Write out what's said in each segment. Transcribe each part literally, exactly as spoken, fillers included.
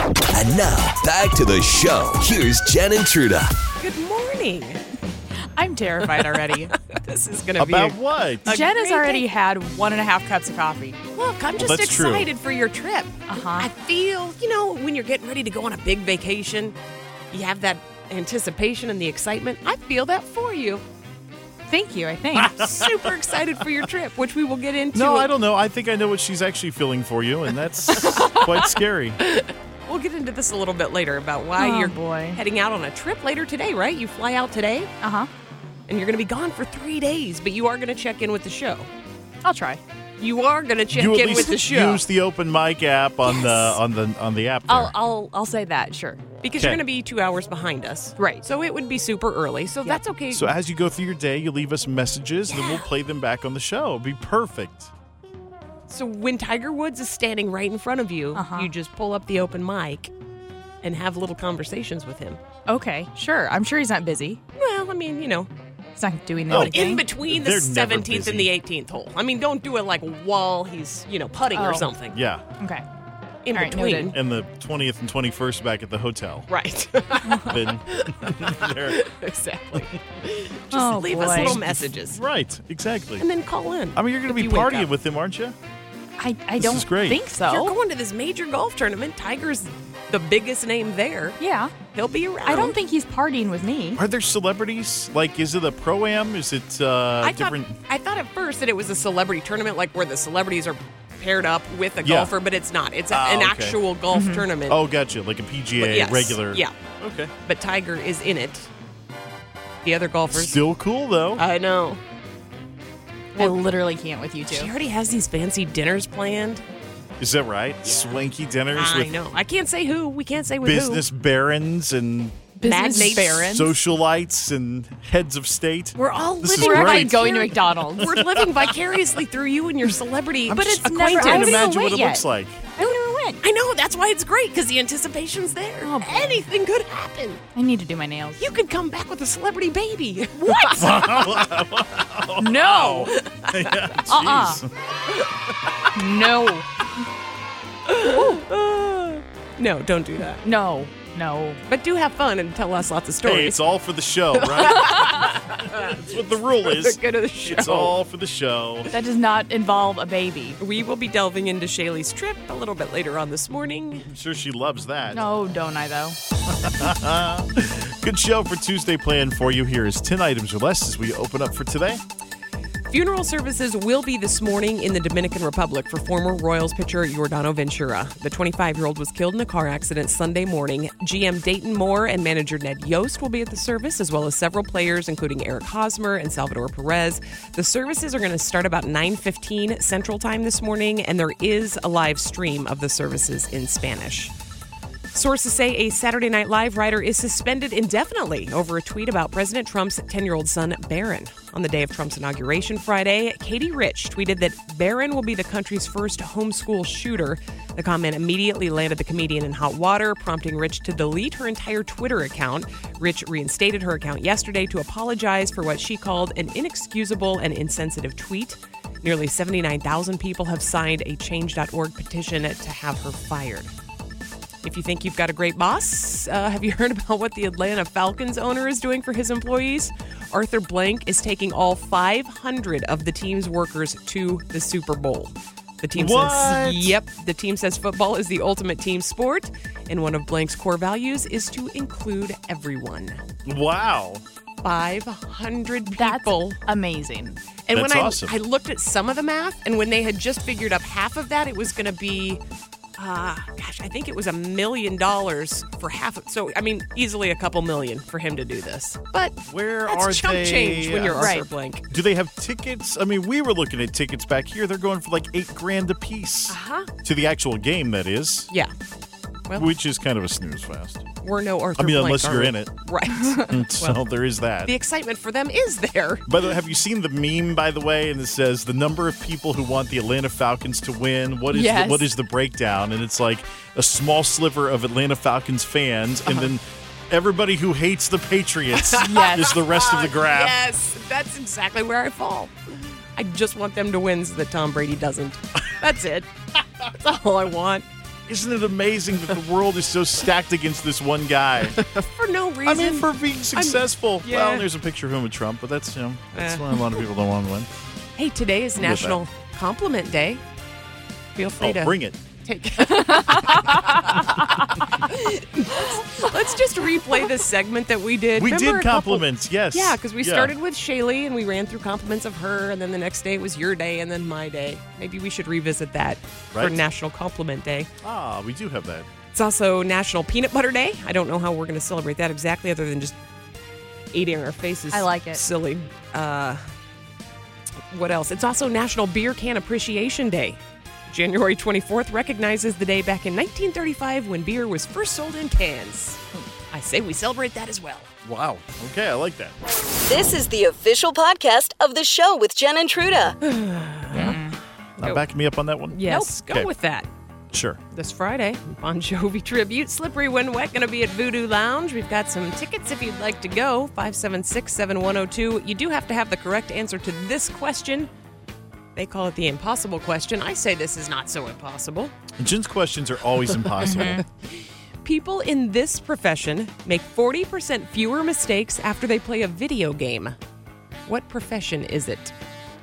And now, back to the show. Here's Jen and Truda. Good morning. I'm terrified already. This is going to be About a, what? a Jen has great already day. had one and a half cups of coffee. Look, I'm Well, just that's true. excited for your trip. Uh-huh. I feel, you know, when you're getting ready to go on a big vacation, you have that anticipation and the excitement. I feel that for you. Thank you, I think. Super excited for your trip, which we will get into. No, I don't know. I think I know what she's actually feeling for you, and that's quite scary. We'll get into this a little bit later about why Oh, you're boy. heading out on a trip later today, right? You fly out today, Uh-huh. and you're going to be gone for three days, but you are going to check in with the show. I'll try. You are going to check You at in least with the show. use the open mic app on Yes. the on the on the app. There. I'll I'll I'll say that, sure. Because Okay. you're going to be two hours behind us. Right. So it would be super early. So that's okay. So as you go through your day, you leave us messages, and then we'll play them back on the show. It'd be perfect. So when Tiger Woods is standing right in front of you, Uh-huh. you just pull up the open mic and have little conversations with him. Okay, sure. I'm sure he's not busy. Well, I mean, you know, He's not doing Oh, anything. in between the They're never seventeenth and busy. the eighteenth hole. I mean, don't do it like while he's, you know, putting or Oh. something. Yeah, Okay. In All right, between. noted. and the twentieth and twenty-first back at the hotel. Right. Then there- Exactly. Just Oh, leave us boy. little messages. right, exactly. And then call in. I mean, you're going to be if you wake partying up. with him, aren't you? I, I This don't is great. think so. You're going to this major golf tournament. Tiger's the biggest name there. Yeah. He'll be around. I don't think he's partying with me. Are there celebrities? Like, is it a pro-am? Is it uh, I different? Thought, I thought at first that it was a celebrity tournament, like where the celebrities are paired up with a Yeah. golfer, but it's not. It's a, Ah, an okay. actual golf tournament. Oh, gotcha. Like a P G A But yes, regular. Yeah, Okay. but Tiger is in it. The other golfers. Still cool, though. I know. I literally can't with you She two. already has these fancy dinners planned. Is that right? Swanky dinners I with know. I can't say who. We can't say with business barons and Business Magnates. barons. socialites and heads of state. who. We're all This is living. We're great. actually going to McDonald's. We're living vicariously through you and your celebrity. I'm But just- it's I'm never- just trying I to haven't imagine even what it went looks yet. like. I never went. I know. That's why it's great because the anticipation's there. Oh, boy. Anything could happen. I need to do my nails. You could come back with a celebrity baby. What? No. Uh-uh. Jeez. No. No, don't do that. No. No. But do have fun and tell us lots of stories. Hey, it's all for the show, right? That's what the rule is. Go to the show. It's all for the show. That does not involve a baby. We will be delving into Shaylee's trip a little bit later on this morning. I'm sure she loves that. No, don't I, though? Good show for Tuesday planned for you. Here is ten items or less as we open up for today. Funeral services will be this morning in the Dominican Republic for former Royals pitcher Yordano Ventura. The twenty-five-year-old was killed in a car accident Sunday morning. G M Dayton Moore and manager Ned Yost will be at the service, as well as several players, including Eric Hosmer and Salvador Perez. The services are going to start about nine fifteen Central Time this morning, and there is a live stream of the services in Spanish. Sources say a Saturday Night Live writer is suspended indefinitely over a tweet about President Trump's ten-year-old son, Barron. On the day of Trump's inauguration Friday, Katie Rich tweeted that Barron will be the country's first homeschool shooter. The comment immediately landed the comedian in hot water, prompting Rich to delete her entire Twitter account. Rich reinstated her account yesterday to apologize for what she called an inexcusable and insensitive tweet. Nearly seventy-nine thousand people have signed a change dot org petition to have her fired. If you think you've got a great boss, uh, have you heard about what the Atlanta Falcons owner is doing for his employees? Arthur Blank is taking all five hundred of the team's workers to the Super Bowl. The team What? says, yep, the team says football is the ultimate team sport, and one of Blank's core values is to include everyone. Wow. five hundred That's people. amazing. And That's when I, awesome. I looked at some of the math, and when they had just figured up half of that, it was going to be, uh, gosh, I think it was a million dollars for half of. So, I mean, easily a couple million for him to do this. But Where that's are chump they? change when you're Arthur Right. Blank. Do they have tickets? I mean, we were looking at tickets back here. They're going for like eight grand a piece. Uh-huh. To the actual game, that is. Yeah. Well, Which is kind of a snooze fest. we're no Arthur I mean, Blank, unless are you're we? in it. Right. So there is that. The excitement for them is there. By the way, have you seen the meme, by the way, and it says the number of people who want the Atlanta Falcons to win? What is Yes. the, what is the breakdown? And it's like a small sliver of Atlanta Falcons fans, and then everybody who hates the Patriots Yes. is the rest of the graph. Yes, that's exactly where I fall. I just want them to win so that Tom Brady doesn't. That's it. That's all I want. Isn't it amazing that the world is so stacked against this one guy? For no reason. I mean, for being successful. yeah. Well, there's a picture of him with Trump, but that's, you know, that's Eh. why a lot of people don't want to win. Hey, today is with National Compliment Day. Feel free Oh, to bring it. take. let's, let's just replay the segment that we did. We Remember did a couple- compliments, yes. Yeah, because we Yeah. started with Shaylee and we ran through compliments of her, and then the next day it was your day, and then my day. Maybe we should revisit that for Right. National Compliment Day. Ah, we do have that. It's also National Peanut Butter Day. I don't know how we're going to celebrate that exactly, other than just eating our faces. I like it. Silly. Uh, what else? It's also National Beer Can Appreciation Day. January twenty-fourth recognizes the day back in nineteen thirty-five when beer was first sold in cans. I say we celebrate that as well. Wow. Okay, I like that. This is the official podcast of the show with Jen and Truda. Not Go. backing me up on that one? Yes, go Okay. with that. Sure. This Friday, Bon Jovi tribute, Slippery When Wet, going to be at Voodoo Lounge. We've got some tickets if you'd like to go, five seven six, seven one zero two. You do have to have the correct answer to this question. They call it the impossible question. I say this is not so impossible. Jen's questions are always impossible. People in this profession make forty percent fewer mistakes after they play a video game. What profession is it?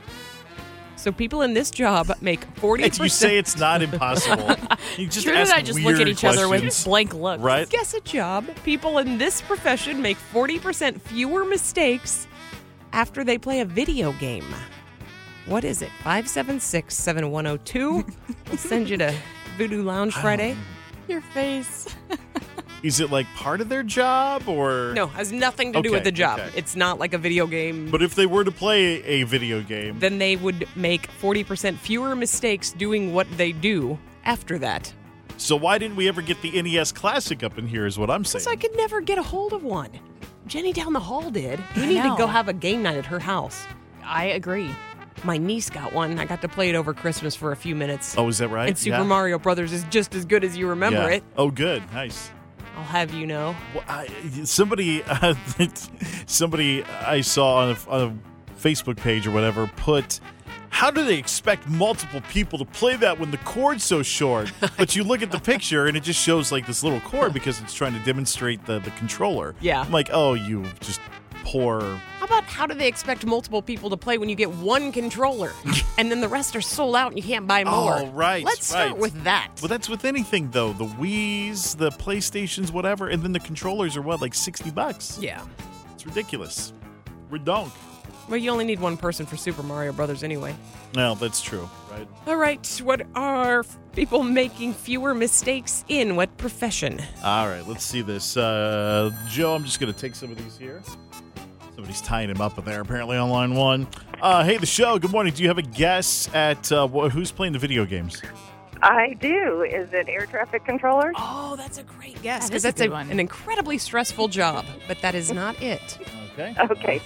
So people in this job make forty percent. If you say it's not impossible, you just Drew and ask I just look at weird each other with questions. blank looks. Right? Guess a job. People in this profession make forty percent fewer mistakes after they play a video game. What is it? five seven six, seven one zero two. We'll send you to Voodoo Lounge Friday. Your face. Is it like part of their job or? No, has nothing to do Okay, with the job. okay. It's not like a video game. But if they were to play a video game, Then they would make forty percent fewer mistakes doing what they do after that. so why didn't we ever get the N E S Classic up in here is what I'm saying. Because I could never get a hold of one. Jenny down the hall did. We I need to know. go have a game night at her house. I agree. My niece got one. I got to play it over Christmas for a few minutes. Oh, is that right? And Super Yeah. Mario Brothers is just as good as you remember Yeah. it. Oh, good. Nice. I'll have you know. Well, I, somebody, uh, somebody I saw on a, on a Facebook page or whatever put, how do they expect multiple people to play that when the cord's so short? But you look at the picture and it just shows like this little cord because it's trying to demonstrate the, the controller. Yeah. I'm like, oh, you just poor. How about how do they expect multiple people to play when you get one controller and then the rest are sold out and you can't buy more? Oh, right, Let's start right. with that. Well, that's with anything though. The Wii's, the PlayStations, whatever, and then the controllers are what, like sixty bucks? Yeah. It's ridiculous. Redonk. Well, you only need one person for Super Mario Brothers anyway. Well, that's true, right? All right, what are people making fewer mistakes in? What profession? All right, let's see this. Uh, Joe, I'm just going to take some of these here. Somebody's tying him up there, apparently, on line one. Uh, hey, the show, good morning. Do you have a guess at uh, wh- who's playing the video games? I do. Is it air traffic controller? Oh, that's a great guess That because is a that's good a, one. an incredibly stressful job, but that is not it. Okay. Okay.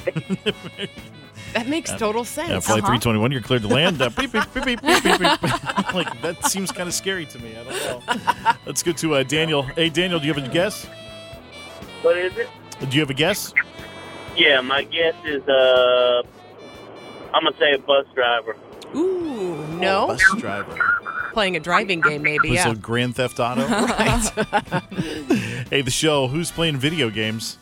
That makes total sense. Yeah, flight Uh-huh. three twenty-one, you're cleared to land. Uh, beep, beep, beep, beep, beep, beep, beep. Like, that seems kind of scary to me. I don't know. Let's go to uh, Daniel. Hey, Daniel, do you have a guess? What is it? Do you have a guess? Yeah, my guess is uh, I'm gonna say a bus driver. Ooh, no. Bus driver. Playing a driving game, maybe, Who's yeah. a Grand Theft Auto? Hey, the show, who's playing video games?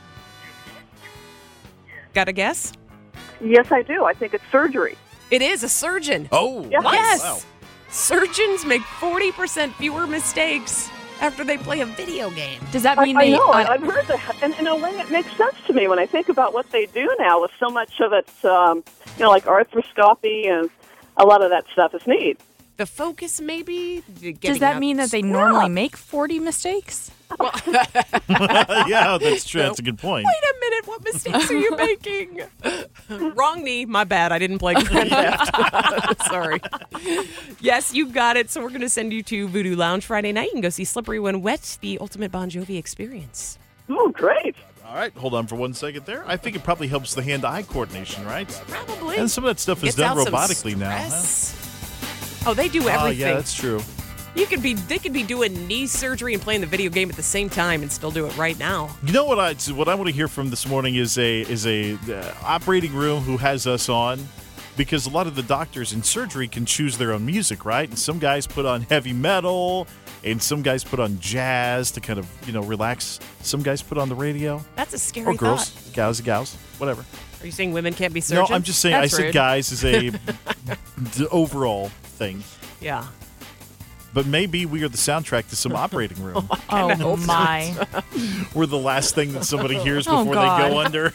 Got a guess? Yes, I do. I think it's surgery. It is a surgeon. Oh, Yes. wow. Yes. Wow. Surgeons make forty percent fewer mistakes after they play a video game. Does that I, mean I they? know. uh, I, I've heard that. And in a way, it makes sense to me when I think about what they do now with so much of it, um, you know, like arthroscopy and a lot of that stuff is neat. The focus, maybe? does that mean that they normally make forty mistakes? Yeah, that's true. That's a good point. Wait a minute, what mistakes are you making? Wrong knee, my bad. I didn't play Grand Theft. Sorry. Yes, you got it. So we're going to send you to Voodoo Lounge Friday night and go see Slippery When Wet, the ultimate Bon Jovi experience. Oh, great. All right, hold on for one second there. I think it probably helps the hand-eye coordination, right? Probably. And some of that stuff is Gets done out some robotically now. Huh? stress. Oh, they do Oh, everything. yeah, that's true. You could be they could be doing knee surgery and playing the video game at the same time and still do it right now. You know what I what I want to hear from this morning is a is a uh, operating room who has us on, because a lot of the doctors in surgery can choose their own music, right? And some guys put on heavy metal, and some guys put on jazz to kind of, you know, relax. Some guys put on the radio. That's a scary Or girls, thought. gals, gals, whatever. Are you saying women can't be surgeons? No, I'm just saying That's I said rude. guys as a d- overall thing. Yeah. But maybe we are the soundtrack to some operating room. Oh, my. We're the last thing that somebody hears Oh, before they God. go under.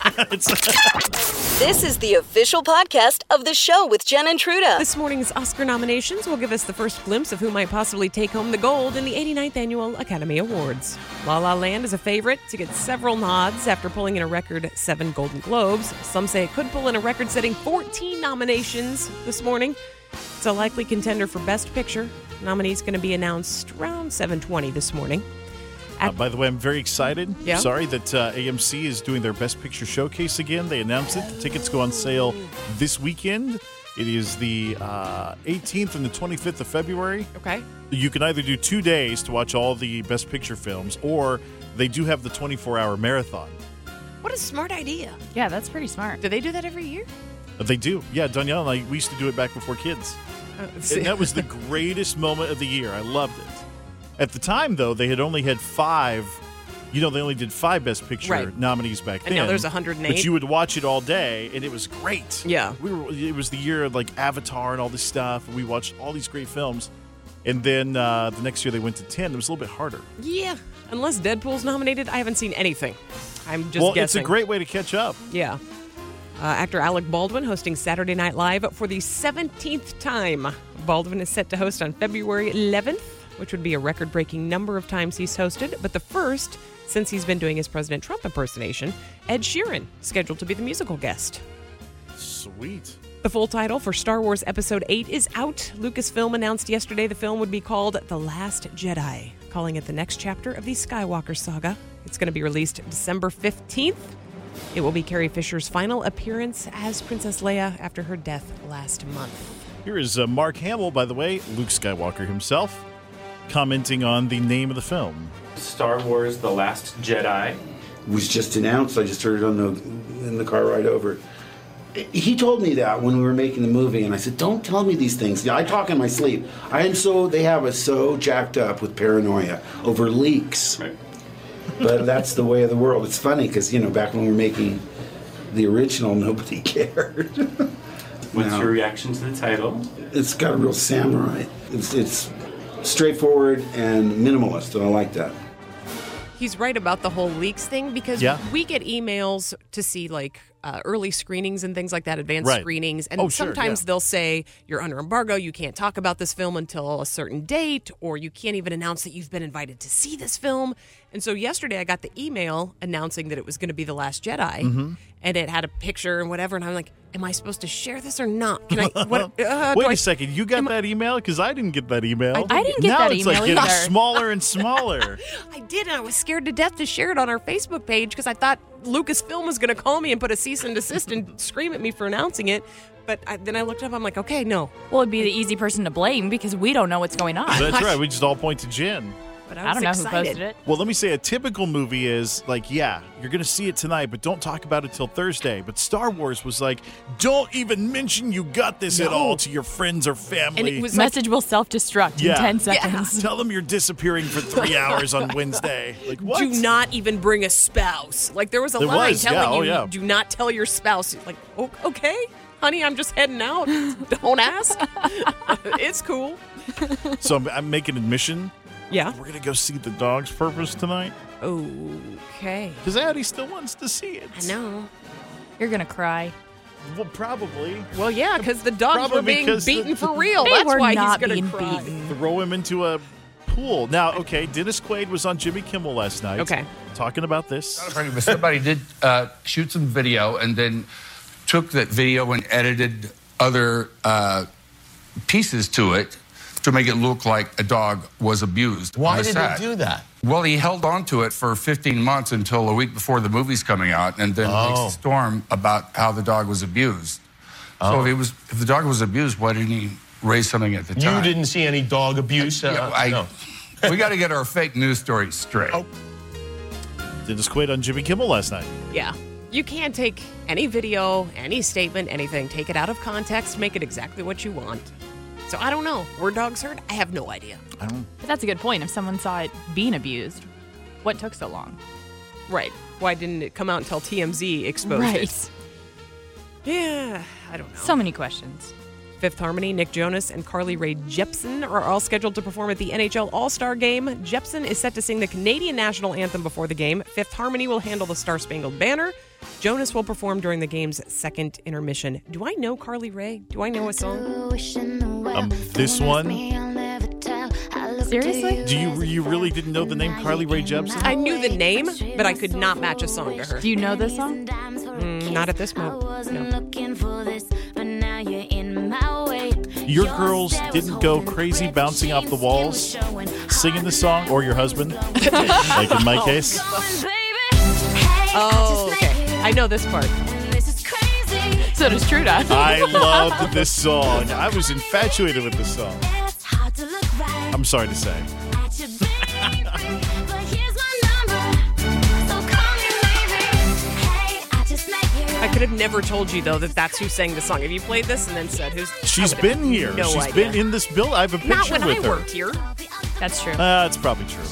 It's- This is the official podcast of the show with Jen and Truda. This morning's Oscar nominations will give us the first glimpse of who might possibly take home the gold in the eighty-ninth Annual Academy Awards. La La Land is a favorite to get several nods after pulling in a record seven Golden Globes. Some say it could pull in a record-setting fourteen nominations this morning. It's a likely contender for Best Picture. Nominee's going to be announced around seven twenty this morning. Uh, by the way, I'm very excited. Yeah. Sorry that uh, A M C is doing their Best Picture showcase again. They announced it. The tickets go on sale this weekend. It is the uh, eighteenth and the twenty-fifth of February. Okay. You can either do two days to watch all the Best Picture films, or they do have the twenty-four hour marathon. What a smart idea. Yeah, that's pretty smart. Do they do that every year? Uh, They do. Yeah, Danielle and I, we used to do it back before kids. Uh, And that was the greatest moment of the year. I loved it. At the time, though, they had only had five. You know, they only did five Best Picture Right. nominees back And then. now there's one hundred eight. But you would watch it all day, and it was great. Yeah. we were. It was the year of like Avatar and all this stuff. And we watched all these great films. And then uh, the next year they went to ten. It was a little bit harder. Yeah. Unless Deadpool's nominated, I haven't seen anything. I'm just well, guessing. it's a great way to catch up. Yeah. Uh, actor Alec Baldwin hosting Saturday Night Live for the seventeenth time. Baldwin is set to host on February eleventh, which would be a record-breaking number of times he's hosted, but the first since he's been doing his President Trump impersonation. Ed Sheeran, scheduled to be the musical guest. Sweet. The full title for Star Wars Episode eight is out. Lucasfilm announced yesterday the film would be called The Last Jedi, calling it the next chapter of the Skywalker saga. It's going to be released December fifteenth. It will be Carrie Fisher's final appearance as Princess Leia after her death last month. Here is uh, Mark Hamill, by the way, Luke Skywalker himself, commenting on the name of the film. Star Wars The Last Jedi. It was just announced. I just heard it on the in the car ride over. He told me that when we were making the movie, and I said, "Don't tell me these things. I talk in my sleep." I am so they have us so jacked up with paranoia over leaks. Right. But that's the way of the world. It's funny because you know back when we were making the original, nobody cared. What's Now, your reaction to the title? It's got a real samurai. It's it's straightforward and minimalist, and I like that. He's right about the whole leaks thing because Yeah. we get emails to see like uh, early screenings and things like that, advanced Right. screenings. And Oh, sure, sometimes yeah. they'll say you're under embargo, you can't talk about this film until a certain date, or you can't even announce that you've been invited to see this film. And so yesterday I got the email announcing that it was going to be The Last Jedi. Mm-hmm. And it had a picture and whatever. And I'm like, am I supposed to share this or not? Can I? What, uh, Wait do I- a second, you got am I- that email? Because I didn't get that email. I I didn't get now that it's email like getting either. smaller and smaller. I did, and I was scared to death to share it on our Facebook page because I thought Lucasfilm was going to call me and put a cease and desist and scream at me for announcing it. But I, then I looked up, I'm like, okay, no. Well, it'd be the easy person to blame because we don't know what's going on. That's right. We just all point to Jen. But I, I was don't know excited. who posted it. Well, let me say a typical movie is like, yeah, you're going to see it tonight, but don't talk about it till Thursday. But Star Wars was like, don't even mention you got this at No. all to your friends or family. And it was like, Message will self-destruct Yeah. in ten seconds. Tell them you're disappearing for three hours on Wednesday. Like, what? do not even bring a spouse. Like, there was a There line was, yeah, telling oh, you, yeah. do not tell your spouse. Like, "O- okay, honey, I'm just heading out. Don't ask. It's cool. So I'm, I'm making admission. Yeah. We're going to go see The Dog's Purpose tonight. Okay. Because Addie still wants to see it. I know. You're going to cry. Well, probably. Well, yeah, because the dogs Probably were being because the- beaten for real. They That's were why not he's going being to cry. beaten. Throw him into a pool. Now, okay, Dennis Quaid was on Jimmy Kimmel last night. Okay. Talking about this. But somebody did uh, shoot some video and then took that video and edited other uh, pieces to it to make it look like a dog was abused. on Why the did set. they do that? Well, he held on to it for fifteen months until a week before the movie's coming out, and then Oh. makes a storm about how the dog was abused. So Oh. if he was, if the dog was abused, why didn't he raise something at the You time? didn't see any dog abuse? Uh, Yeah, I, no. we got to get our fake news stories straight. Oh. Dennis Quaid on Jimmy Kimmel last night. Yeah. You can't take any video, any statement, anything, take it out of context, make it exactly what you want. So I don't know. Were dogs hurt? I have no idea. I don't. But that's a good point. If someone saw it being abused, what took so long? Right. Why didn't it come out until T M Z exposed Right. it? Yeah, I don't know. So many questions. Fifth Harmony, Nick Jonas, and Carly Rae Jepsen are all scheduled to perform at the N H L All-Star Game. Jepsen is set to sing the Canadian national anthem before the game. Fifth Harmony will handle the Star-Spangled Banner. Jonas will perform during the game's second intermission. Do I know Carly Rae? Do I know a song? Um, this one? Seriously? Do you you really didn't know the name Carly Rae Jepsen? I knew the name, but I could not match a song to her. Do you know this song? Mm, not at this moment. No. Your girls didn't go crazy bouncing off the walls singing the song, or your husband, like in my case? Oh, okay. I know this part. So does Truda. I loved this song. I was infatuated with this song. I'm sorry to say. I could have never told you, though, that that's who sang the song. If you played this and then said who's... She's I would been have here. No She's idea. been in this bill. I have a picture Not when with I her. worked here. That's true. Uh, that's probably true.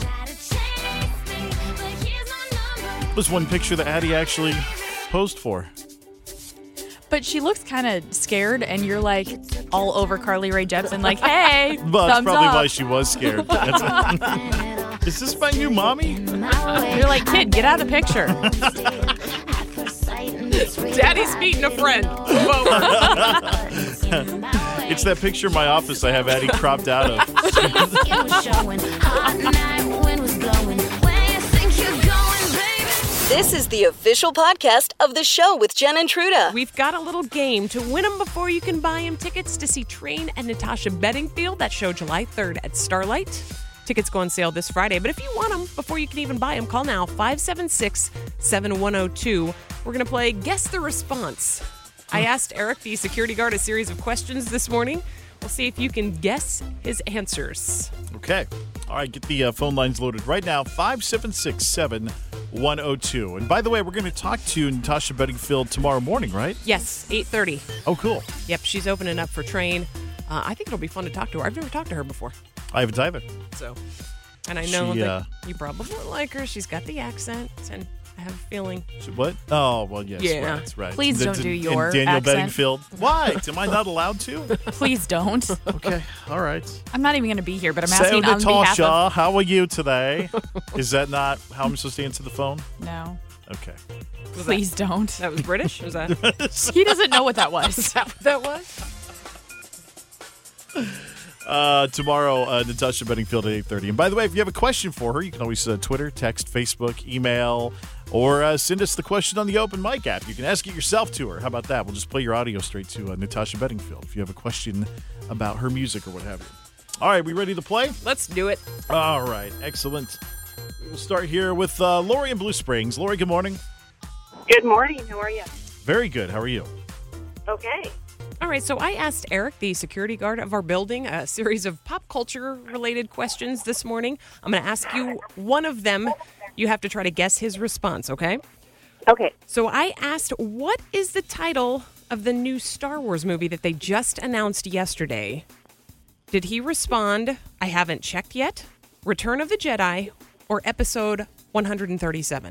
Was one picture that Addie actually posed for. But she looks kind of scared, and you're like all over Carly Rae Jepsen, like, hey, Well, that's thumbs probably up. why she was scared. That's- Is this my new mommy? You're like, kid, get out of the picture. Daddy's meeting a friend. Move over. It's that picture in my office I have Addie cropped out of. This is the official podcast of the show with Jen and Truda. We've got a little game to win them before you can buy them tickets to see Train and Natasha Bedingfield. That show July third at Starlight. Tickets go on sale this Friday, but if you want them before you can even buy them, call now five seven six, seven one zero two. We're going to play Guess the Response. I asked Eric, the security guard, a series of questions this morning. We'll see if you can guess his answers. Okay. All right, get the uh, phone lines loaded right now. five seven six, seven one zero two. And by the way, we're going to talk to Natasha Bedingfield tomorrow morning, right? Yes, eight thirty. Oh, cool. Yep, she's opening up for Train. Uh, I think it'll be fun to talk to her. I've never talked to her before. I haven't either. So, and I know She, that uh, you probably like her. She's got the accent, and I have a feeling. She- What? Oh, well, yes. Yeah. Right, right. Please And- don't do and your Daniel accent. Bedingfield. Why? Am I not allowed to? Please don't. Okay. All right. I'm not even going to be here, but I'm So, asking on behalf Natasha, of... how are you today? Is that not how I'm supposed to answer the phone? No. Okay. Was Please don't. That was British? Was that? He doesn't know what that was. Is that what that was? Uh, tomorrow, uh, Natasha Bedingfield at eight thirty. And by the way, if you have a question for her, you can always uh, Twitter, text, Facebook, email, or uh, send us the question on the Open Mic app. You can ask it yourself to her. How about that? We'll just play your audio straight to uh, Natasha Bedingfield if you have a question about her music or what have you. All right, we ready to play? Let's do it. All right, excellent. We will start here with uh, Lori in Blue Springs. Lori, good morning. Good morning. How are you? Very good. How are you? Okay. All right, so I asked Eric, the security guard of our building, a series of pop culture-related questions this morning. I'm going to ask you one of them. You have to try to guess his response, okay? Okay. So I asked, what is the title of the new Star Wars movie that they just announced yesterday? Did he respond, I haven't checked yet, Return of the Jedi, or Episode one thirty-seven?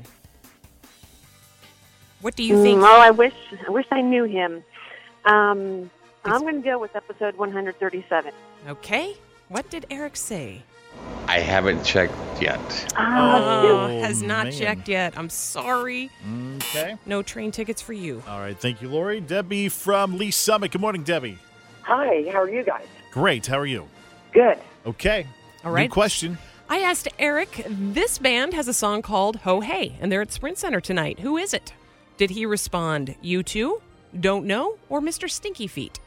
What do you think? Mm, oh, I wish I wish I knew him. Um, I'm going to go with episode one thirty-seven. Okay. What did Eric say? I haven't checked yet. Oh, Oh, has not man. checked yet. I'm sorry. Okay. No train tickets for you. All right, thank you, Lori. Debbie from Lee Summit. Good morning, Debbie. Hi, how are you guys? Great. How are you? Good. Okay. All right. New question. I asked Eric, this band has a song called Ho Hey, and they're at Sprint Center tonight. Who is it? Did he respond, U two, Don't Know, or Mister Stinky Feet?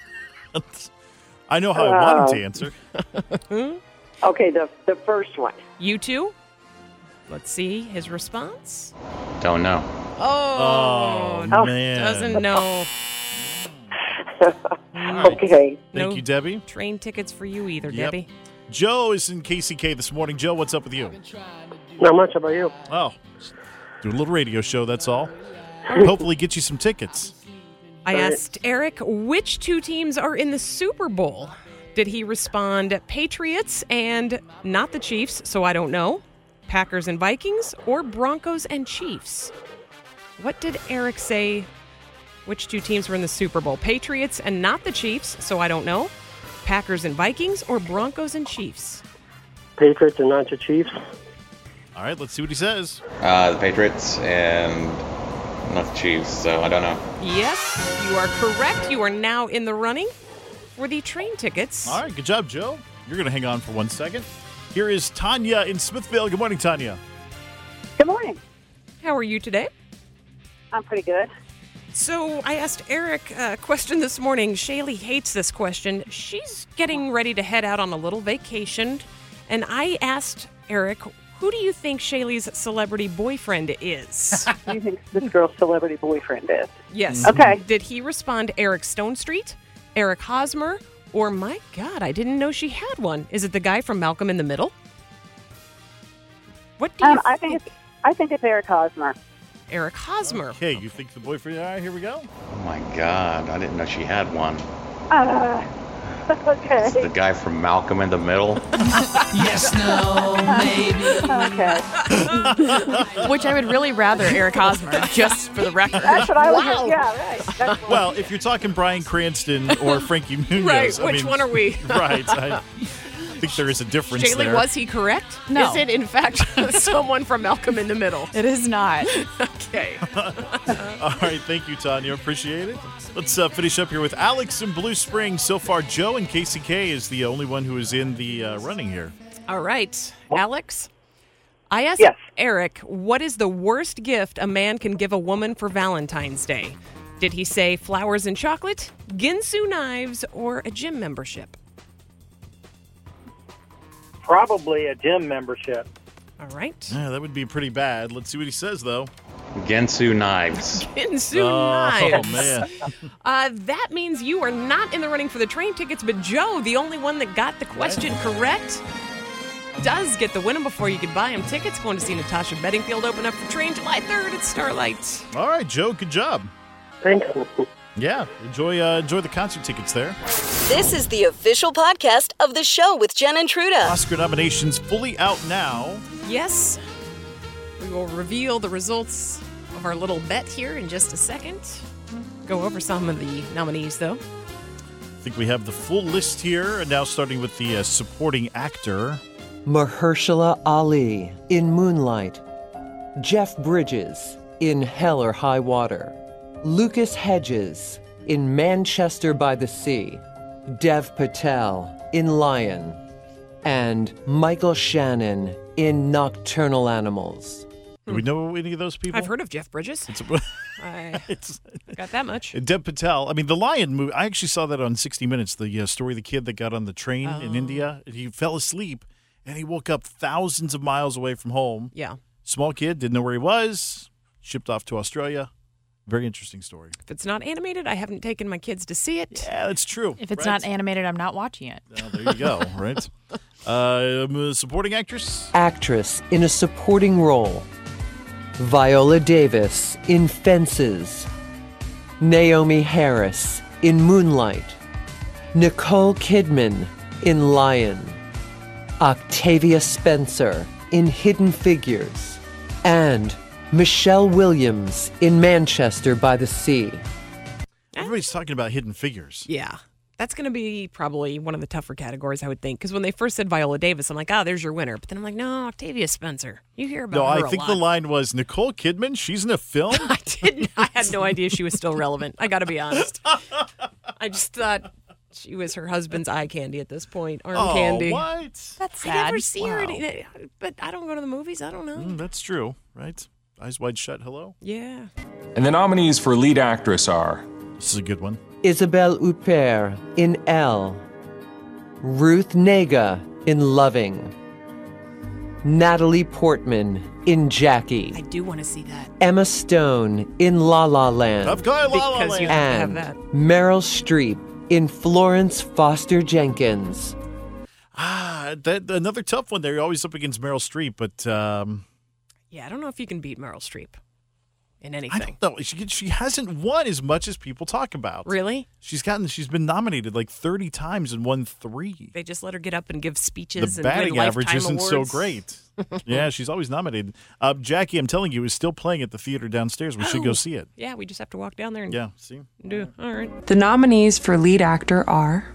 I know how I want him to answer. Okay, the the first one. U two? Let's see his response. Don't know. Oh, Oh, man. doesn't know. Okay. Thank No you, Debbie. train tickets for you either, Yep. Debbie. Joe is in K C K this morning. Joe, what's up with you? Not much. How about you? Oh, do a little radio show, that's all. Hopefully get you some tickets. I asked Eric which two teams are in the Super Bowl. Did he respond Patriots and not the Chiefs, so I don't know, Packers and Vikings, or Broncos and Chiefs? What did Eric say? Which two teams were in the Super Bowl? Patriots and not the Chiefs, so I don't know, Packers and Vikings, or Broncos and Chiefs? Patriots and not the Chiefs. All right, let's see what he says. Uh, the Patriots and not the Chiefs, so I don't know. Yes, you are correct. You are now in the running for the train tickets. All right, good job, Joe. You're going to hang on for one second. Here is Tanya in Smithville. Good morning, Tanya. Good morning. How are you today? I'm pretty good. So I asked Eric a question this morning. Shaylee hates this question. She's getting ready to head out on a little vacation. And I asked Eric, who do you think Shaylee's celebrity boyfriend is? Who do you think this girl's celebrity boyfriend is? Yes. Okay. Did he respond Eric Stonestreet, Eric Hosmer, or my God, I didn't know she had one? Is it the guy from Malcolm in the Middle? What do you um, think? I think it's I think it's Eric Hosmer. Eric Hosmer. Okay, you think the boyfriend? All right, here we go. Oh my God, I didn't know she had one. Uh, okay. It's the guy from Malcolm in the Middle. Yes, no, maybe. Okay. Which I would really rather Eric Hosmer, just for the record. That's what I was. Wow. Yeah, right. That's what- Well, if you're talking Bryan Cranston or Frankie Muniz, Right, I which mean, one are we? Right. I think there is a difference Shaylee, there. was he correct? No. Is it, in fact, someone from Malcolm in the Middle? It is not. Okay. All right, thank you, Tanya. Appreciate it. Let's uh, finish up here with Alex in Blue Springs. So far, Joe and Casey K is the only one who is in the uh, running here. All right. Alex, I asked Yes. Eric, what is the worst gift a man can give a woman for Valentine's Day? Did he say flowers and chocolate, Ginsu knives, or a gym membership? Probably a gym membership. All right. Yeah, that would be pretty bad. Let's see what he says, though. Gensu knives. Ginsu Oh, knives. man. Uh, that means you are not in the running for the train tickets, but Joe, the only one that got the question correct, does get the win 'em before you could buy him tickets. Going to see Natasha Bedingfield open up for Train July third at Starlight. All right, Joe, good job. Thanks. Yeah, enjoy uh, enjoy the concert tickets there. This is the official podcast of the show with Jen and Truda. Oscar nominations fully out now. Yes, we will reveal the results of our little bet here in just a second. Go over some of the nominees, though. I think we have the full list here, and now starting with the uh, supporting actor. Mahershala Ali in Moonlight. Jeff Bridges in Hell or High Water. Lucas Hedges in Manchester by the Sea. Dev Patel in Lion. And Michael Shannon in Nocturnal Animals. Do we know any of those people? I've heard of Jeff Bridges. It's, I it's got that much. Dev Patel. I mean, the Lion movie. I actually saw that on sixty minutes. The uh, story of the kid that got on the train Oh. in India. He fell asleep, and he woke up thousands of miles away from home. Yeah. Small kid, didn't know where he was. Shipped off to Australia. Very interesting story. If it's not animated, I haven't taken my kids to see it. Yeah, that's true. If it's right? not animated, I'm not watching it. Well, there you go, right? Uh, um, supporting actress? Actress in a supporting role. Viola Davis in Fences. Naomi Harris in Moonlight. Nicole Kidman in Lion. Octavia Spencer in Hidden Figures. And Michelle Williams in Manchester by the Sea. Everybody's talking about Hidden Figures. Yeah. That's going to be probably one of the tougher categories, I would think. Because when they first said Viola Davis, I'm like, oh, there's your winner. But then I'm like, no, Octavia Spencer. You hear about No, her I a think lot. the line was Nicole Kidman. She's in a film. I didn't. I had no idea she was still relevant. I got to be honest. I just thought she was her husband's eye candy at this point. Arm oh, candy. what? That's I sad. never see her. Wow. Any, but I don't go to the movies. I don't know. Mm, that's true, right? Eyes wide shut. Hello. Yeah. And the nominees for lead actress are This is a good one. Isabelle Huppert in Elle. Ruth Negga in Loving. Natalie Portman in Jackie. I do want to see that. Emma Stone in La La Land. Of course, La La Because you Land. have to have And that. Meryl Streep in Florence Foster Jenkins. Ah, that another tough one there. You're always up against Meryl Streep, but um, Yeah, I don't know if you can beat Meryl Streep in anything. I don't know. She she hasn't won as much as people talk about. Really? She's gotten. She's been nominated like thirty times and won three. They just let her get up and give speeches The and win batting average lifetime isn't awards. so great. Yeah, she's always nominated. Uh, Jackie, I'm telling you, is still playing at the theater downstairs. We should go see it. Yeah, we just have to walk down there and Yeah, see? do. All right. The nominees for lead actor are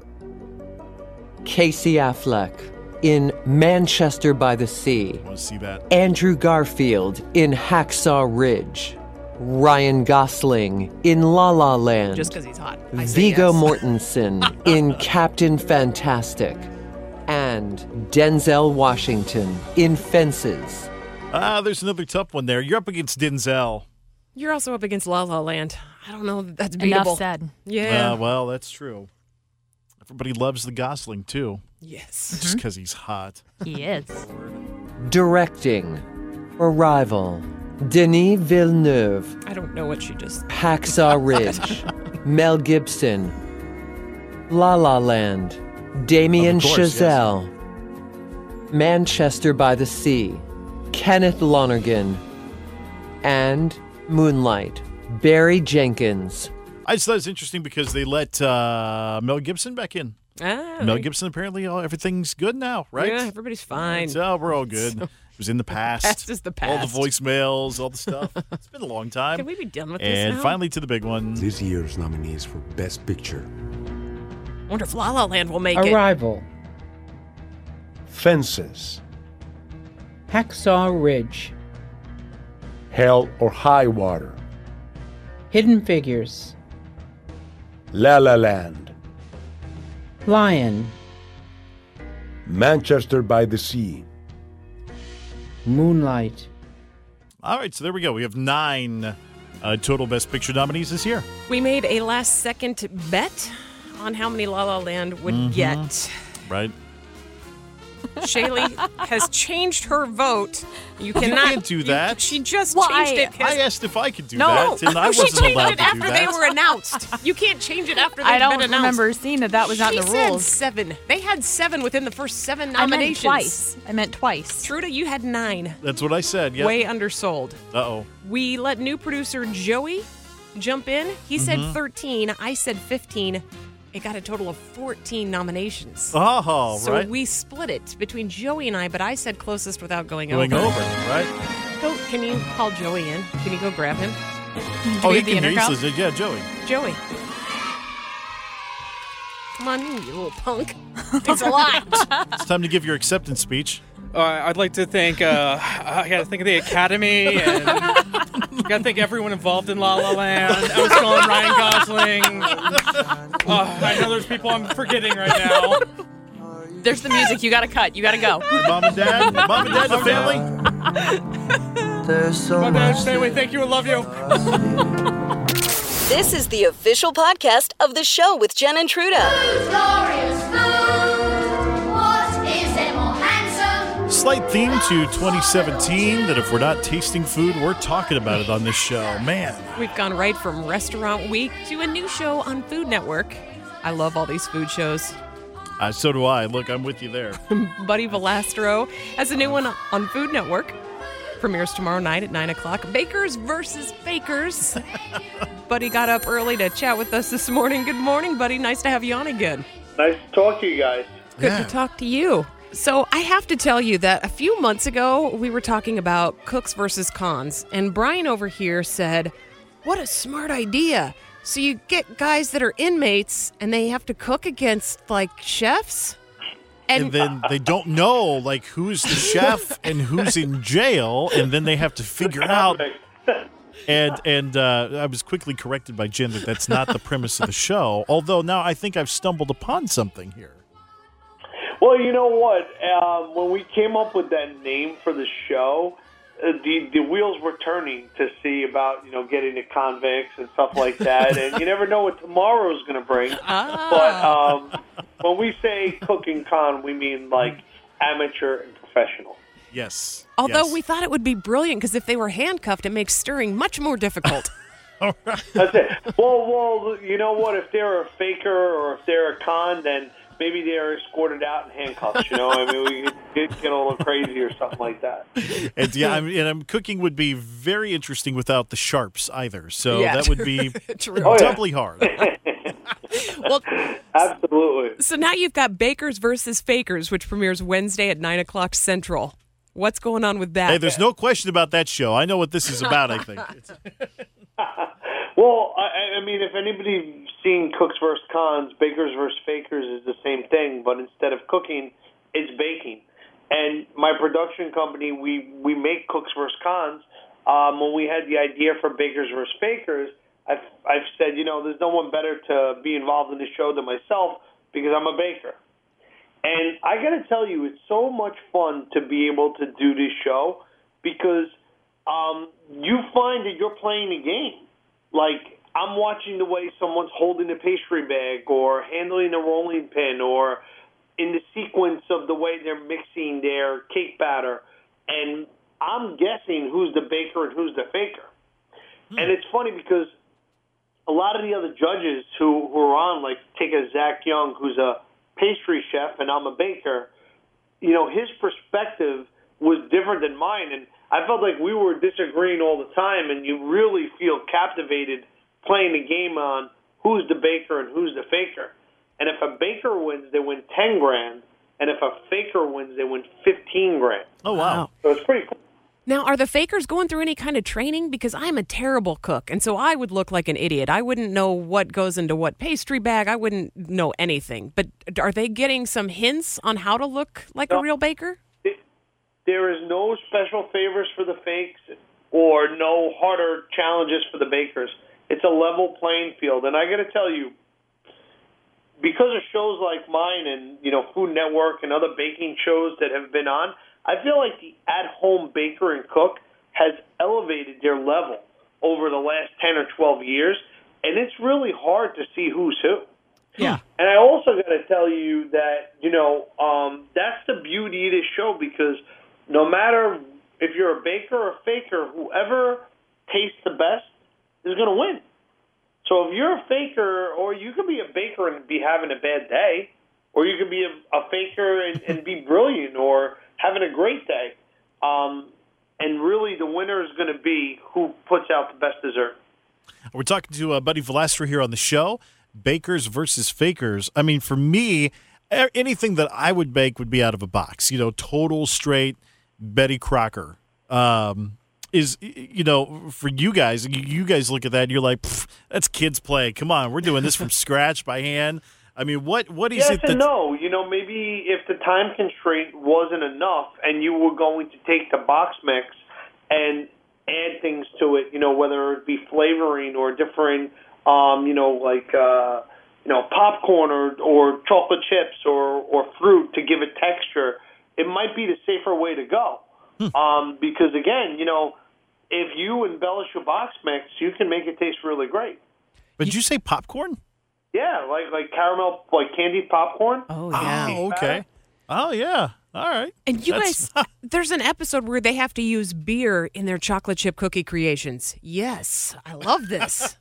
Casey Affleck in Manchester by the Sea. I want to see that. Andrew Garfield in Hacksaw Ridge. Ryan Gosling in La La Land. Just because he's hot. I say Viggo yes. Mortensen in Captain Fantastic. And Denzel Washington in Fences. Ah, there's another tough one there. You're up against Denzel. You're also up against La La Land. I don't know that that's Enough beatable. said. Yeah. Uh, well, that's true. Everybody loves the Gosling, too. Yes. Just because he's hot. He is. Directing Arrival. Denis Villeneuve. I don't know what she just. Hacksaw Ridge. Mel Gibson. La La Land. Damien Of course, Chazelle. Manchester by the Sea. Kenneth Lonergan. And Moonlight. Barry Jenkins. I just thought it was interesting because they let uh, Mel Gibson back in. Ah, Mel Gibson, apparently, all, everything's good now, right? Yeah, everybody's fine. So we're all good. So- It was in the past. Past is the All past. the voicemails, all the stuff. It's been a long time. Can we be done with this And now? finally to the big one. This year's nominees for Best Picture. I wonder if La La Land will make it. Arrival. Fences. Hacksaw Ridge. Hell or High Water. Hidden Figures. La La Land. Lion. Manchester by the Sea. Moonlight. All right, so there we go. We have nine uh, total Best Picture nominees this year. We made a last second bet on how many La La Land would Mhm. get. Right? Shaylee has changed her vote. You You cannot can't do you- that. she just Well, changed I- it. 'cause- I asked if I could do no, that, and I she wasn't changed allowed it to do after that. they were announced. You can't change it after they've I don't been announced. remember seeing that that was not she in the said rules. seven. They had seven within the first seven I meant nominations. twice. I meant twice. Truda, you had nine. That's what I said. Yep. Way undersold. Uh-oh. We let new producer Joey jump in. He said Mhm. thirteen. I said fifteen. It got a total of fourteen nominations. Oh, so right. we split it between Joey and I, but I said closest without going, Going over. over, right? Go, can you call Joey in? Can you go grab him? Oh, we he have the can hear you. intercom? So- Yeah, Joey. Joey. Come on in, you little punk. It's a lot. It's time to give your acceptance speech. Uh, I'd like to thank, uh, I gotta think of the Academy, and gotta thank everyone involved in La La Land. Emma Stone, Ryan Gosling. Uh, I know there's people I'm forgetting right now. There's the music. You gotta cut. You gotta go. Your mom and dad? Mom and dad, the family? There's so My much. dad, family, thank you, I love you. This is the official podcast of the show with Jen and Truda. Slight theme to twenty seventeen that if we're not tasting food, we're talking about it on this show. Man. We've gone right from Restaurant Week to a new show on Food Network. I love all these food shows. Uh, so do I. Look, I'm with you there. Buddy Velastro has a new one on Food Network. Premieres tomorrow night at nine o'clock. Bakers versus Fakers. Buddy got up early to chat with us this morning. Good morning, Buddy. Nice to have you on again. Nice to talk to you guys. Good to talk to you. So I have to tell you that a few months ago, we were talking about cooks versus cons, and Brian over here said, what a smart idea. So you get guys that are inmates, and they have to cook against, like, chefs? And, And, then they don't know, like, who's the chef and who's in jail, and then they have to figure out. And and uh, I was quickly corrected by Jen that that's not the premise of the show, although now I think I've stumbled upon something here. Well, you know what? Um, when we came up with that name for the show, uh, the the wheels were turning to see about you know getting the convicts and stuff like that, and you never know what tomorrow is going to bring. Ah. But um, when we say cooking con, we mean like amateur and professional. Yes. although yes. we thought it would be brilliant, because if they were handcuffed, it makes stirring much more difficult. That's it. Well, well, you know what? If they're a faker or if they're a con, then maybe they're escorted out in handcuffs. You know, I mean, we could get, get a little crazy or something like that. And yeah, I mean, and um, cooking would be very interesting without the sharps either. So Yeah. that would be True. Oh, yeah. doubly hard. Well, Absolutely. so now you've got Bakers versus Fakers, which premieres Wednesday at nine o'clock Central. What's going on with that? Hey, there's no question about that show. I know what this is about, I think. It's- Well, I, I mean, if anybody's seen Cooks versus Cons, Bakers versus Fakers is the same thing, but instead of cooking, it's baking. And my production company, we, we make Cooks versus Cons. Um, when we had the idea for Bakers versus Fakers, I've, I've said, you know, there's no one better to be involved in the show than myself because I'm a baker. And I got to tell you, it's so much fun to be able to do this show because um, you find that you're playing a game. Like, I'm watching the way someone's holding a pastry bag or handling a rolling pin or in the sequence of the way they're mixing their cake batter. And I'm guessing who's the baker and who's the faker. Hmm. And it's funny because a lot of the other judges who, who are on, like take a Zach Young, who's a pastry chef, and I'm a baker, you know, his perspective was different than mine. And I felt like we were disagreeing all the time, and you really feel captivated playing a game on who's the baker and who's the faker. And if a baker wins, they win ten grand, and if a faker wins, they win fifteen grand. Oh, wow. So it's pretty cool. Now, are the fakers going through any kind of training? Because I'm a terrible cook, and so I would look like an idiot. I wouldn't know what goes into what pastry bag. I wouldn't know anything. But are they getting some hints on how to look like No. a real baker? There is no special favors for the fakes or no harder challenges for the bakers. It's a level playing field. And I got to tell you, because of shows like mine and, you know, Food Network and other baking shows that have been on, I feel like the at-home baker and cook has elevated their level over the last ten or twelve years, and it's really hard to see who's who. Yeah. And I also got to tell you that, you know, um, that's the beauty of this show because no matter if you're a baker or a faker, whoever tastes the best is going to win. So if you're a faker, or you could be a baker and be having a bad day, or you could be a, a faker and, and be brilliant or having a great day. Um, and really the winner is going to be who puts out the best dessert. We're talking to uh, Buddy Velastra here on the show, Bakers versus Fakers. I mean, for me, a- anything that I would bake would be out of a box. You know, total straight Betty Crocker. Um, is, you know, for you guys, you, you guys look at that and you're like, that's kids play. Come on, we're doing this from scratch by hand. I mean, what what is yes it that... and no. You know, maybe if the time constraint wasn't enough and you were going to take the box mix and add things to it, you know, whether it be flavoring or different, um, you know, like, uh, you know, popcorn or, or chocolate chips or, or fruit to give it texture, it might be the safer way to go. Hmm. Um, because, again, you know, if you embellish your box mix, you can make it taste really great. But did you say popcorn? Yeah, like like caramel, like candied popcorn. Oh, yeah. Oh, okay. Oh, yeah. All right. And you That's- guys, there's an episode where they have to use beer in their chocolate chip cookie creations. Yes, I love this.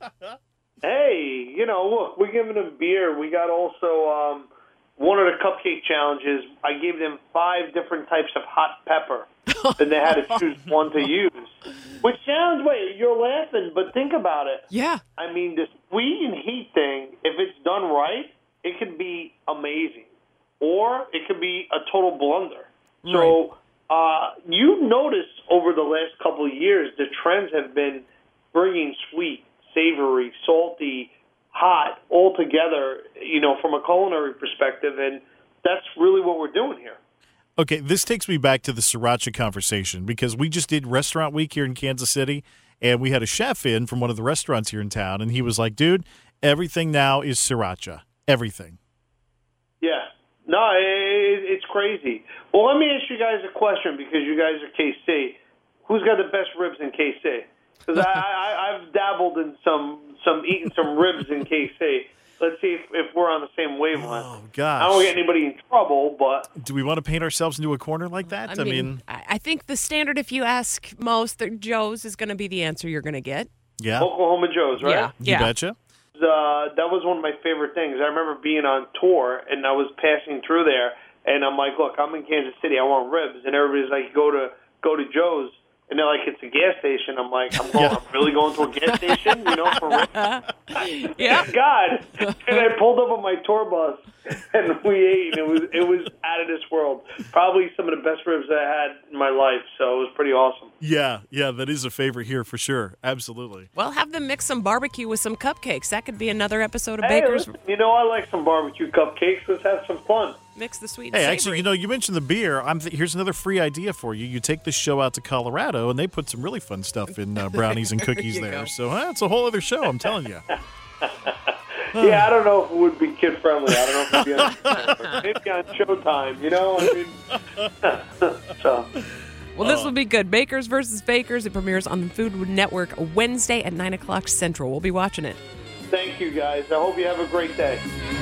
Hey, you know, look, we're giving them beer. We got also um, one of the cupcake challenges. I gave them five different types of hot pepper, and they had to choose one to use. Which sounds, wait, you're laughing, but think about it. Yeah. I mean, this sweet and heat thing, if it's done right, it could be amazing. Or it could be a total blunder. Right. So uh, you notice over the last couple of years, the trends have been bringing sweet, savory, salty, hot, all together, you know, from a culinary perspective, and that's really what we're doing here. Okay, this takes me back to the sriracha conversation because we just did Restaurant Week here in Kansas City, and we had a chef in from one of the restaurants here in town, and he was like, dude, everything now is sriracha. Everything. Yeah. No, it, it's crazy. Well, let me ask you guys a question because you guys are K C. Who's got the best ribs in K C? Because I, I, I've dabbled in some, some eating some ribs in K C. Let's see if, if we're on the same wavelength. Oh, gosh. I don't want to get anybody in trouble, but... Do we want to paint ourselves into a corner like that? I mean, I I think the standard, if you ask most, that Joe's is going to be the answer you're going to get. yeah. Oklahoma Joe's, right? Yeah. You betcha. uh, that was one of my favorite things. I remember being on tour, and I was passing through there, and I'm like, look, I'm in Kansas City. I want ribs. And everybody's like, go to go to Joe's. And they're like, it's a gas station. I'm like, I'm, going, I'm really going to a gas station, you know, for ribs? Yeah. God. And I pulled up on my tour bus, and we ate, and it was, it was out of this world. Probably some of the best ribs I had in my life, so it was pretty awesome. Yeah, yeah, that is a favorite here for sure. Absolutely. Well, have them mix some barbecue with some cupcakes. That could be another episode of Hey, Baker's. listen, you know, I like some barbecue cupcakes. Let's have some fun. Mix the sweet and Hey, savory. actually, you know, you mentioned the beer. I'm th- here's another free idea for you. You take this show out to Colorado, and they put some really fun stuff in uh, brownies and cookies There you there. go. So uh, it's a whole other show, I'm telling you. Yeah, I don't know if it would be kid friendly. I don't know if it would be on, maybe on Showtime. You know, I mean, so. Well, this will be good. Bakers versus Fakers. It premieres on the Food Network Wednesday at nine o'clock Central. We'll be watching it. Thank you, guys. I hope you have a great day.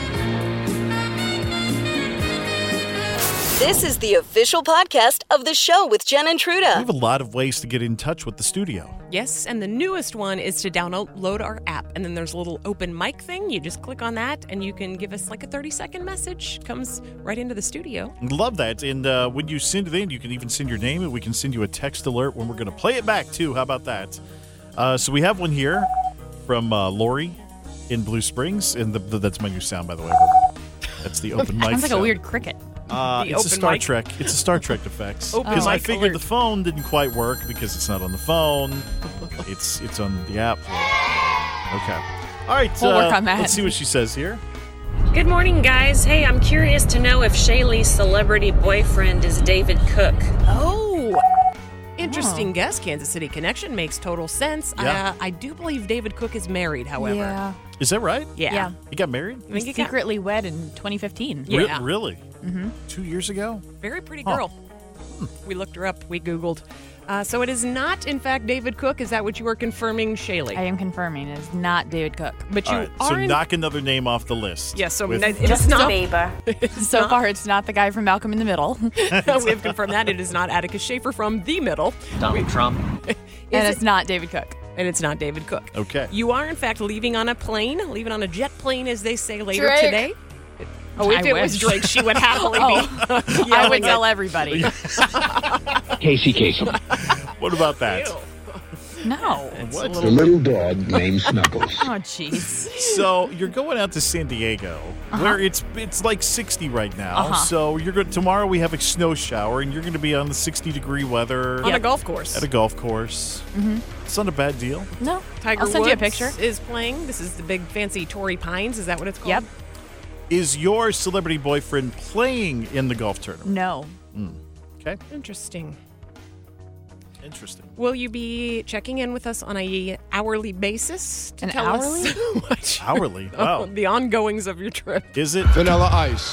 This is the official podcast of the show with Jen and We Truda. have a lot of ways to get in touch with the studio. Yes, and the newest one is to download our app, and then there's a little open mic thing. You just click on that, and you can give us like a thirty-second message. Comes right into the studio. Love that. And uh, when you send it in, you can even send your name, and we can send you a text alert when we're going to play it back, too. How about that? Uh, so we have one here from uh, Lori in Blue Springs, and the, the, that's my new sound, by the way. That's the open mic Sounds like a sound. weird cricket. Uh, The it's a open Star mic. Trek. It's a Star Trek effects. Open Because I mic figured alert. the phone didn't quite work because it's not on the phone. it's it's on the app. Okay. All right. We'll uh, work on that. Let's see what she says here. Good morning, guys. Hey, I'm curious to know if Shaylee's celebrity boyfriend is David Cook. Oh, interesting guess. Kansas City connection makes total sense. Yeah. Uh, I do believe David Cook is married, however. Yeah. Is that right? Yeah. Yeah. He got married? I think he got Secretly wed in twenty fifteen. Re- Yeah. really? Mm-hmm. Two years ago? very pretty Huh. girl. We looked her up. We Googled. Uh, so it is not, in fact, David Cook. Is that what you were confirming, Shaylee? I am confirming it is not David Cook. But you All right. are So in- knock another name off the list. Yes, so with- it is not. So far, it's not the guy from Malcolm in the Middle. We have confirmed that. It is not Atticus Schaefer from The Middle. Donald Trump. and Is it's not David Cook. And it's not David Cook. Okay. You are, in fact, leaving on a plane, leaving on a jet plane, as they say later Drake. today. Oh, if I it was wish. Drake, she would happily Oh. be. I yelling would tell at- everybody. Casey Kasem. What about that? No. What? The little dog named Snuggles. Oh, jeez. So you're going out to San Diego, where it's it's like sixty right now. Uh-huh. So you're going tomorrow. We have a snow shower, and you're going to be on the sixty degree weather On a golf course. at a golf course. Mm-hmm. It's not a bad deal. No. Tiger I'll send Woods you a picture. is playing. This is the big fancy Torrey Pines. Is that what it's called? Yep. Is your celebrity boyfriend playing in the golf tournament? No. Okay, Interesting. interesting. Will you be checking in with us on a hourly basis to An tell hourly? us what Hourly. oh, Wow. the ongoings of your trip? Is it? Vanilla Ice.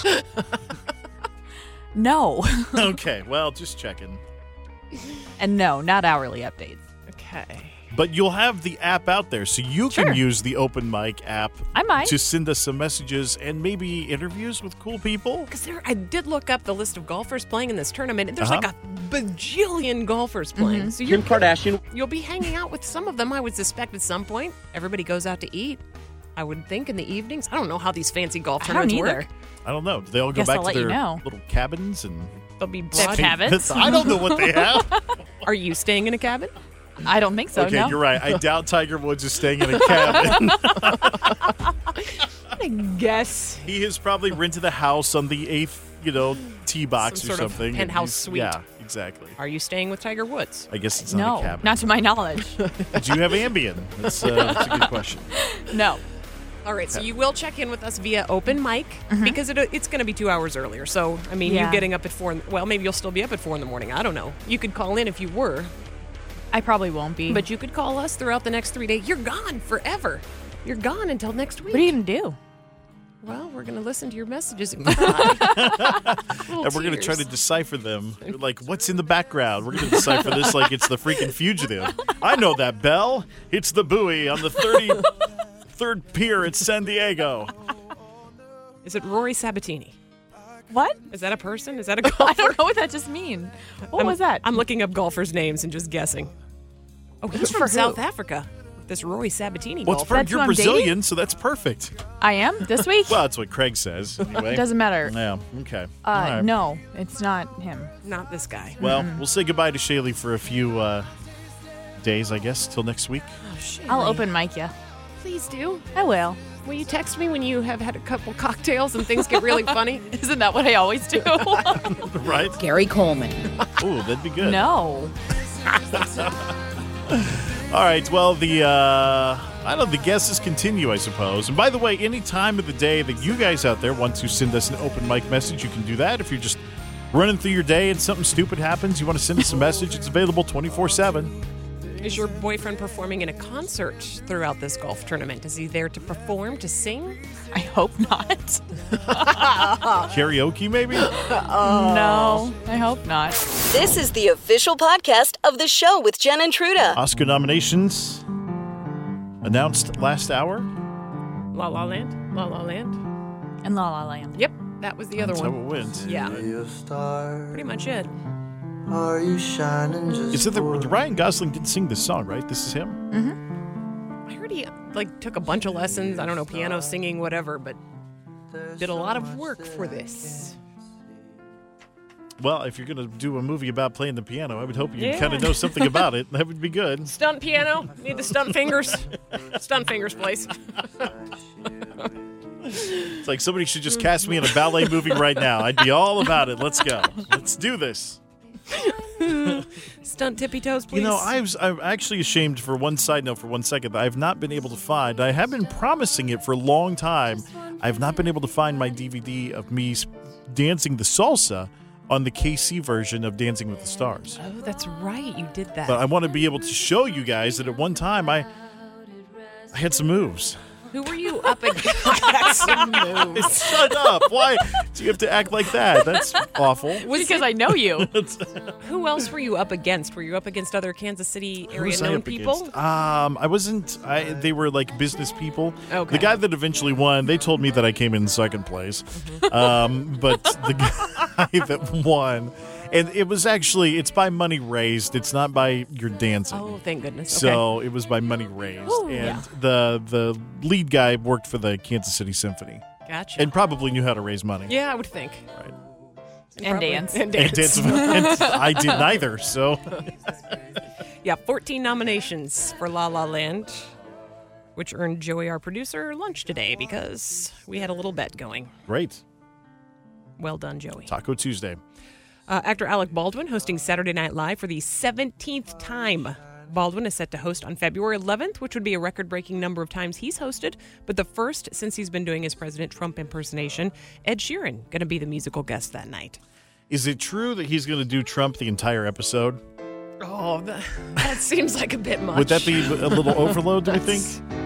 No. Okay, well, just checking. And no, not hourly updates. Okay. But you'll have the app out there, so you Sure. can use the Open Mic app I might. to send us some messages and maybe interviews with cool people. Because there, I did look up the list of golfers playing in this tournament, and there's Uh-huh. like a bajillion golfers playing. Mm-hmm. So you're, Kim Kardashian. you'll be hanging out with some of them, I would suspect, at some point. Everybody goes out to eat, I would think, in the evenings. I don't know how these fancy golf I don't tournaments either. work. I don't know. Do they all go Guess back I'll to let you their know. little cabins and They'll be They have broad- cabins? I don't know what they have. Are you staying in a cabin? I don't think so, okay, no. you're right. I doubt Tiger Woods is staying in a cabin. I guess. He has probably rented a house on the eighth, you know, tee box Some or sort of something. and penthouse he's- suite. Yeah, exactly. Are you staying with Tiger Woods? I guess it's not No, a cabin. not to my knowledge. Do you have Ambien? That's, uh, that's a good question. No. All right, so you will check in with us via Open Mic because it, it's going to be two hours earlier. So, I mean, Yeah. you getting up at four, in, well, maybe you'll still be up at four in the morning. I don't know. You could call in if you were, I probably won't be. but you could call us throughout the next three days. You're gone forever. You're gone until next week. what are you going to do? Well, we're going to listen to your messages and cry. And we're going to try to decipher them. Like, what's in the background? We're going to decipher this like it's the freaking fugitive. I know that bell. It's the buoy on the thirty-third pier at San Diego. Is it Rory Sabatini? What? Is that a person? Is that a golfer? I don't know what that just means. What I'm- was that? I'm looking up golfers' names and just guessing. Oh, he's Who's from for who? South Africa. this Roy Sabatini Well, it's golfer. perfect. You're Brazilian, so that's perfect. I am this week? Well, that's what Craig says. Anyway. It doesn't matter. Yeah, okay. Uh, All right. No, it's not him. Not this guy. Well, Mm-mm. we'll say goodbye to Shaylee for a few uh, days, I guess, till next week. I'll open mic you. Please do. I will. Will you text me when you have had a couple cocktails and things get really funny? Isn't that what I always do? Right? Gary Coleman. Ooh, that'd be good. No. All right, well, the, uh, I don't know, the guesses continue, I suppose. And by the way, any time of the day that you guys out there want to send us an open mic message, you can do that. If you're just running through your day and something stupid happens, you want to send us a message, it's available twenty-four seven. Is your boyfriend performing in a concert throughout this golf tournament? Is he there to perform, to sing? I hope not. Karaoke, maybe? No, I hope not. This is the official podcast of the show with Jen and Truda. Oscar nominations announced last hour. La La Land? La La Land? And La La Land. Yep, that was the other That's one. how it went. Yeah. Pretty much it. Are you shining just Is it the Ryan Gosling didn't sing this song, right? This is him? Mm-hmm. I heard he like took a bunch of lessons, I don't know, piano, singing, whatever, but did a lot of work for this. Well, if you're going to do a movie about playing the piano, I would hope you Yeah. kind of know something about it. That would be good. Stunt piano? Need the stunt fingers? Stunt fingers, please. It's like somebody should just cast me in a ballet movie right now. I'd be all about it. Let's go. Let's do this. Stunt tippy toes, please. You know, I was, I'm actually ashamed for one side note for one second that I have not been able to find. I have been promising it for a long time. I have not been able to find my D V D of me s- dancing the salsa on the K C version of Dancing with the Stars. Oh, that's right. You did that. But I want to be able to show you guys that at one time I, I had some moves. Who were you up against? Some moves. Shut up. Why do you have to act like that? That's awful. Because I know you. Who else were you up against? Were you up against other Kansas City Who area was I known up people? against? Um, I wasn't. I they were like business people. Okay. The guy that eventually won, they told me that I came in second place. Um, but the guy that won, and it was actually it's by money raised. It's not by your dancing. Oh, thank goodness. So it was by money raised, Ooh, and yeah. the the lead guy worked for the Kansas City Symphony. Gotcha. And probably knew how to raise money. Yeah, I would think. Right. And probably- dance. And And dance. dance. And I did neither. So Yeah, fourteen nominations for La La Land, which earned Joey, our producer, lunch today because we had a little bet going. great. Well done, Joey. Taco Tuesday. Uh, actor Alec Baldwin hosting Saturday Night Live for the seventeenth time. Baldwin is set to host on February eleventh, which would be a record-breaking number of times he's hosted, but the first since he's been doing his President Trump impersonation. Ed Sheeran going to be the musical guest that night. Is it true that he's going to do Trump the entire episode? Oh, that, that seems like a bit much. Would that be a little overload, do we think?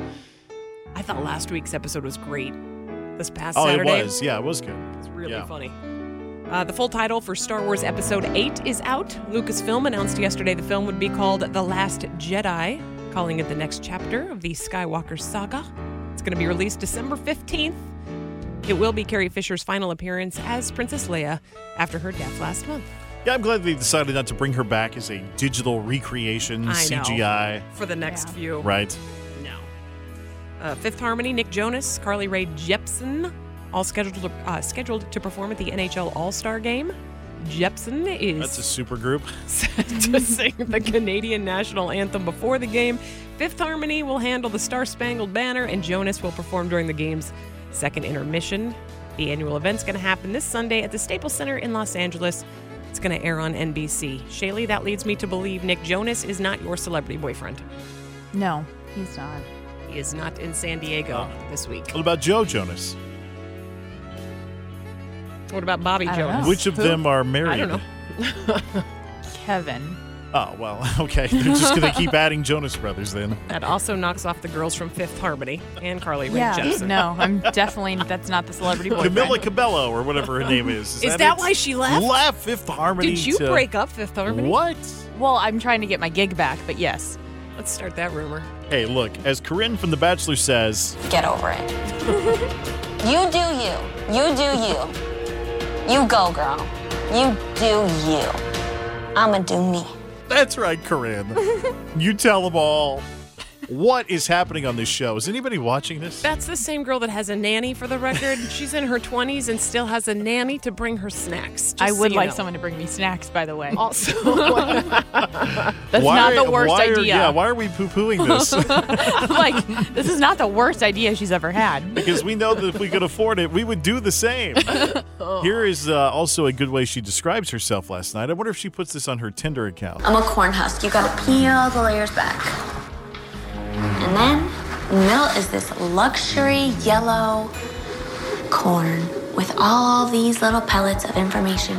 I thought last week's episode was great. This past Oh, Saturday. it was. Yeah, it was good. It's really Yeah. funny. Uh, the full title for Star Wars Episode eight is out. Lucasfilm announced yesterday the film would be called The Last Jedi, calling it the next chapter of the Skywalker saga. It's going to be released December fifteenth. It will be Carrie Fisher's final appearance as Princess Leia after her death last month. Yeah, I'm glad they decided not to bring her back as a digital recreation, I C G know. I. For the next few. Right. No. Uh, Fifth Harmony, Nick Jonas, Carly Rae Jepsen, all scheduled to, uh, scheduled to perform at the N H L All-Star Game. Jepsen is That's a super group. set to sing the Canadian national anthem before the game. Fifth Harmony will handle the Star-Spangled Banner, and Jonas will perform during the game's second intermission. The annual event's going to happen this Sunday at the Staples Center in Los Angeles. It's going to air on N B C. Shaylee, that leads me to believe Nick Jonas is not your celebrity boyfriend. No, he's not. He is not in San Diego Oh. this week. What about Joe Jonas? What about Bobby I don't Jonas? know. Which of Who? them are married? I don't know. Kevin. Oh, well, okay. They're just going to keep adding Jonas Brothers then. That also knocks off the girls from Fifth Harmony and Carly Rae Yeah, Jepsen. no, I'm definitely, that's not the celebrity boyfriend. Camilla Cabello, or whatever her name is. Is, Is that it? why she left? Left Fifth Harmony. Did you to- break up Fifth Harmony? What? Well, I'm trying to get my gig back, but yes. Let's start that rumor. Hey, look, as Corinne from The Bachelor says, Get over it. You do you. You do you. You go, girl. You do you. I'ma do me. that's right, Corinne. You tell them all. What is happening on this show? Is anybody watching this? That's the same girl that has a nanny, for the record. She's in her twenties and still has a nanny to bring her snacks. Just I would so you like know. someone to bring me snacks, by the way. Also, That's Why not are- the worst why are- idea. yeah, why are we poo-pooing this? Like, this is not the worst idea she's ever had. Because we know that if we could afford it, we would do the same. Here is uh, also a good way she describes herself last night. I wonder if she puts this on her Tinder account. I'm a corn husk. You gotta peel the layers back. And then, mill is this luxury yellow corn with all these little pellets of information.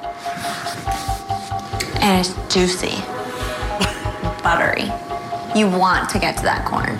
And it's juicy, buttery. You want to get to that corn.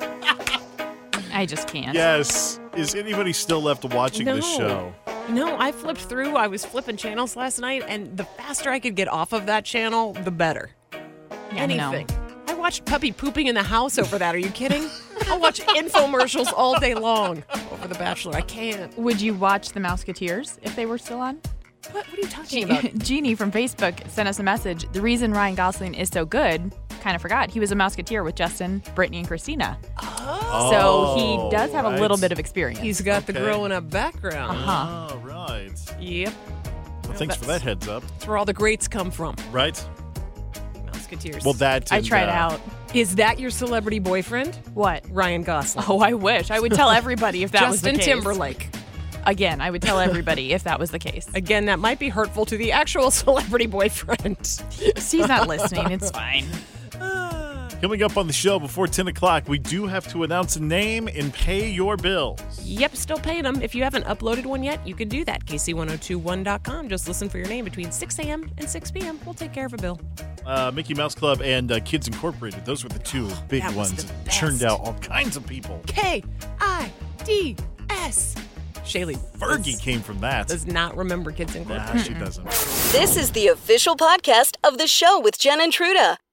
I just can't. Yes. Is anybody still left watching No. this show? No, I flipped through. I was flipping channels last night, and the faster I could get off of that channel, the better. Yeah, no. Anything. I watched Puppy pooping in the house over that. Are you kidding? I'll watch infomercials all day long over The Bachelor. I can't. Would you watch The Mouseketeers if they were still on? What, what are you talking Je- about? Jeannie from Facebook sent us a message. The reason Ryan Gosling is so good, kind of forgot, he was a Mouseketeer with Justin, Brittany, and Christina. Oh. So he does have right. a little bit of experience. He's got the Okay. growing up background. Uh-huh. Oh, right. Yep. Well, thanks for that heads up. That's where all the greats come from. Right? Mouseketeers. Well, that. I and, tried uh, out. Is that your celebrity boyfriend? What? Ryan Gosling. Oh, I wish. I would tell everybody if that was the Justin case. Timberlake. Again, I would tell everybody if that was the case. Again, that might be hurtful to the actual celebrity boyfriend. She's not listening. It's fine. Coming up on the show before ten o'clock, we do have to announce a name and pay your bills. Yep, still paying them. If you haven't uploaded one yet, you can do that. K C ten twenty-one dot com. Just listen for your name between six a.m. and six p.m. We'll take care of a bill. Uh, Mickey Mouse Club and uh, Kids Incorporated. Those were the two big that was ones the that churned best. out all kinds of people. K I D S. Shaylee Fergie does, came from that. does not remember Kids Incorporated. Nah, she doesn't. This is the official podcast of the show with Jen and Truda.